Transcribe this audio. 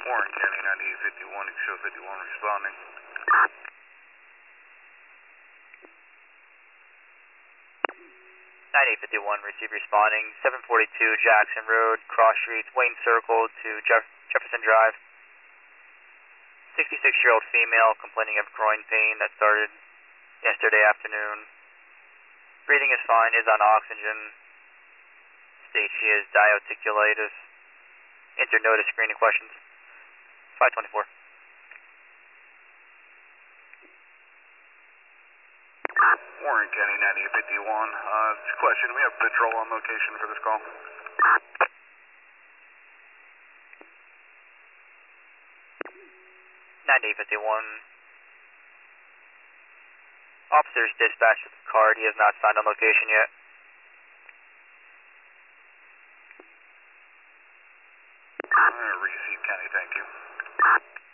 Warren County 9851, you show 51 responding. 9851, receive responding. 742 Jackson Road, cross streets, Wayne Circle to Jefferson Drive. 66-year-old female complaining of groin pain that started yesterday afternoon. Breathing is fine, is on oxygen. States she has diverticulitis. Internotus screening questions. 524. Warren County 9851, question, we have patrol on location for this call. 9851. Officers dispatched with the card. He has not signed on location yet. Receive County, thank you.